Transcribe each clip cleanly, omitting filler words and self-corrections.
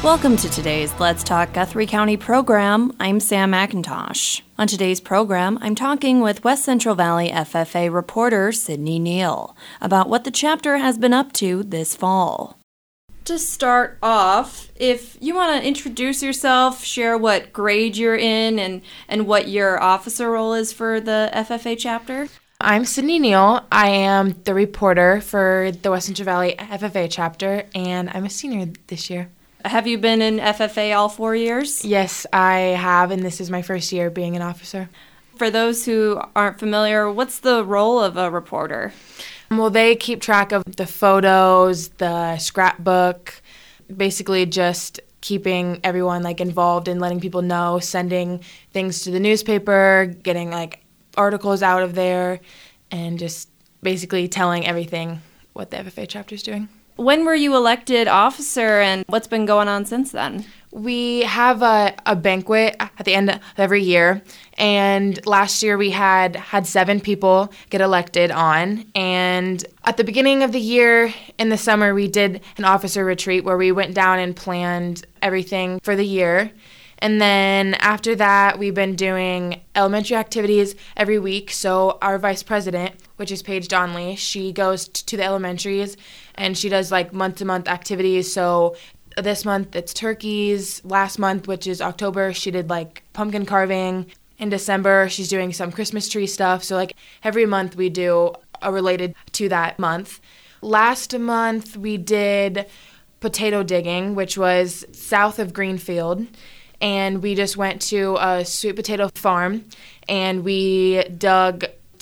Welcome to today's Let's Talk Guthrie County program. I'm Sam McIntosh. On today's program, I'm talking with West Central Valley FFA reporter Sydney Neal about what the chapter has been up to this fall. To start off, if you want to introduce yourself, share what grade you're in and what your officer role is for the FFA chapter. I'm Sydney Neal. I am the reporter for the West Central Valley FFA chapter, and I'm a senior this year. Have you been in FFA all 4 years? Yes, I have, and this is my first year being an officer. For those who aren't familiar, what's the role of a reporter? Well, they keep track of the photos, the scrapbook, basically just keeping everyone involved and letting people know, sending things to the newspaper, getting articles out of there, and just basically telling everything what the FFA chapter is doing. When were you elected officer, and what's been going on since then? We have a banquet at the end of every year, and last year we had 7 people get elected on, and at the beginning of the year in the summer we did an officer retreat where we went down and planned everything for the year. And then after that, we've been doing elementary activities every week. So our vice president, which is Paige Donnelly, she goes to the elementaries and she does month-to-month activities. So this month it's turkeys. Last month, which is October, she did pumpkin carving. In December, she's doing some Christmas tree stuff. So every month we do a related to that month. Last month we did potato digging, which was south of Greenfield. And we just went to a sweet potato farm, and we dug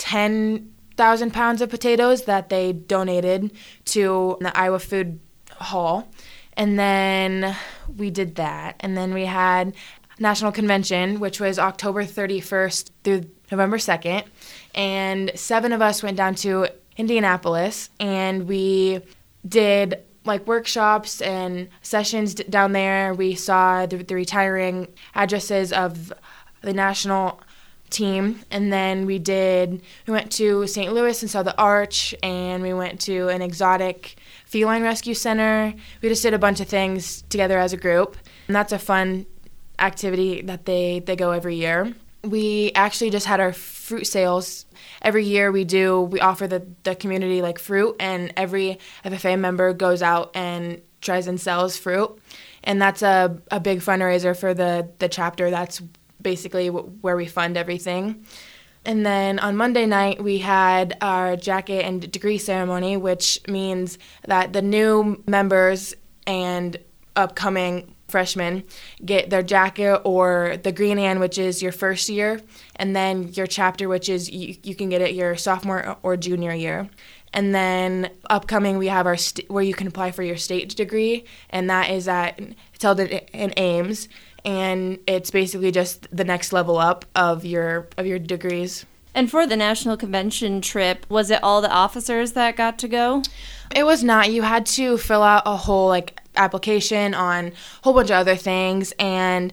10,000 pounds of potatoes that they donated to the Iowa Food Hall. And then we did that. And then we had National Convention, which was October 31st through November 2nd. And 7 of us went down to Indianapolis, and we did workshops and sessions down there. We saw the retiring addresses of the national team, and then we went to St. Louis and saw the Arch, and we went to an exotic feline rescue center. We just did a bunch of things together as a group, and that's a fun activity that they go every year. We actually just had our fruit sales. Every year we offer the community fruit, and every FFA member goes out and tries and sells fruit. And that's a big fundraiser for the chapter. That's basically where we fund everything. And then on Monday night we had our jacket and degree ceremony, which means that the new members and upcoming freshmen get their jacket or the Green Ann, which is your first year, and then your chapter, which is you can get it your sophomore or junior year. And then upcoming we have our where you can apply for your state degree, and that is it's held in Ames, and it's basically just the next level up of your degrees. And for the National Convention trip, was it all the officers that got to go? It was not. You had to fill out a whole application on a whole bunch of other things, and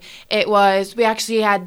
we actually had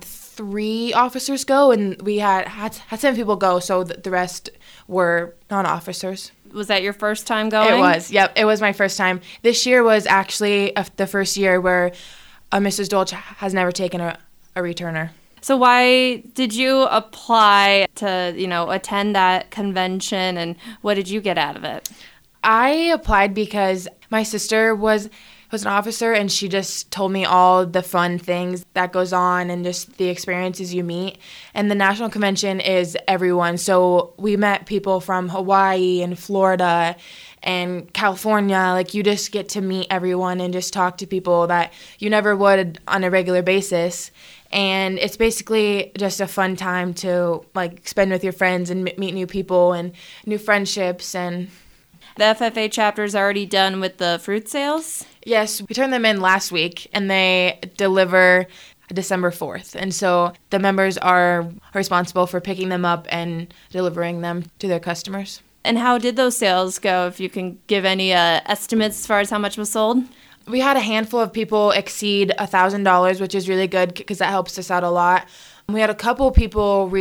3 officers go, and we had 7 people go, so the rest were non-officers. Was that your first time going? It was. Yep, it was my first time. This year was actually the first year where Mrs. Dolch has never taken a returner. So why did you apply to, attend that convention, and what did you get out of it? I applied because my sister was an officer, and she just told me all the fun things that goes on and just the experiences you meet. And the National Convention is everyone. So we met people from Hawaii and Florida and California. You just get to meet everyone and just talk to people that you never would on a regular basis. And it's basically just a fun time to spend with your friends and meet new people and new friendships. And the FFA chapter is already done with the fruit sales? Yes, we turned them in last week, and they deliver December 4th. And so the members are responsible for picking them up and delivering them to their customers. And how did those sales go, if you can give any estimates as far as how much was sold? We had a handful of people exceed $1,000, which is really good because that helps us out a lot. We had a couple people reach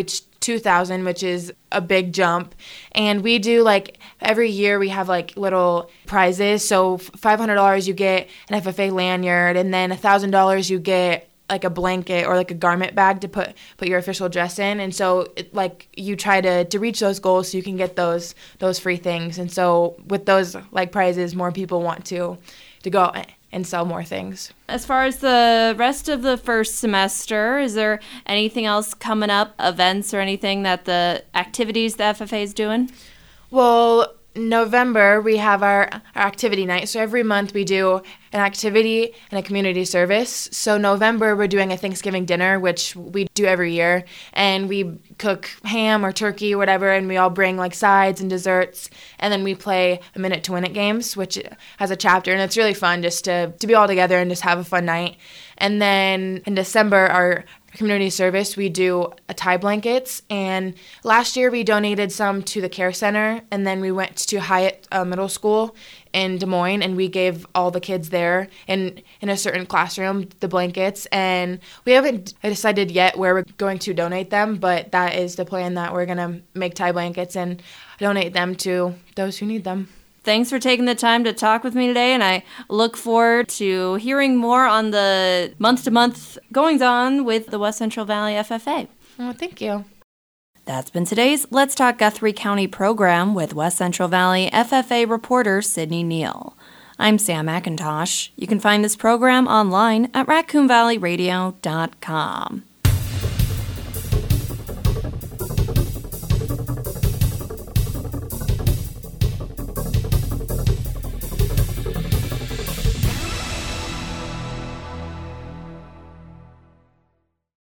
$2,000, which is a big jump. And we do every year we have little prizes. So $500 you get an FFA lanyard, and then $1,000 you get a blanket or a garment bag to put your official dress in. And so you try to reach those goals so you can get those free things. And so with those prizes, more people want to go and sell more things. As far as the rest of the first semester, is there anything else coming up, events or anything that the activities the FFA is doing? Well, November, we have our activity night. So every month we do an activity and a community service. So November, we're doing a Thanksgiving dinner, which we do every year. And we cook ham or turkey or whatever, and we all bring sides and desserts. And then we play a Minute to Win It games, which has a chapter. And it's really fun just to be all together and just have a fun night. And then in December, our community service, we do tie blankets, and last year we donated some to the care center, and then we went to Hyatt Middle School in Des Moines, and we gave all the kids there in a certain classroom the blankets. And we haven't decided yet where we're going to donate them, but that is the plan, that we're going to make tie blankets and donate them to those who need them. Thanks for taking the time to talk with me today, and I look forward to hearing more on the month-to-month goings-on with the West Central Valley FFA. Well, thank you. That's been today's Let's Talk Guthrie County program with West Central Valley FFA reporter Sydney Neal. I'm Sam McIntosh. You can find this program online at raccoonvalleyradio.com.